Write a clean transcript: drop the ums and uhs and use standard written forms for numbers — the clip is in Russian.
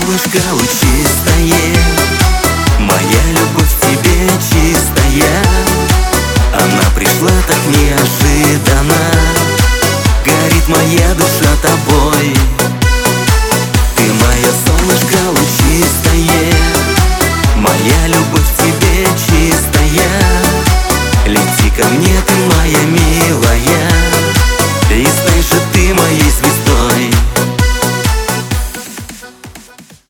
солнышко лучистое, моя любовь к тебе чистая. Она пришла так неожиданно, горит моя душа тобой. Ты мое солнышко лучистое, моя любовь к тебе чистая. Лети ко мне, ты моя милая, и знай же ты моей звездой.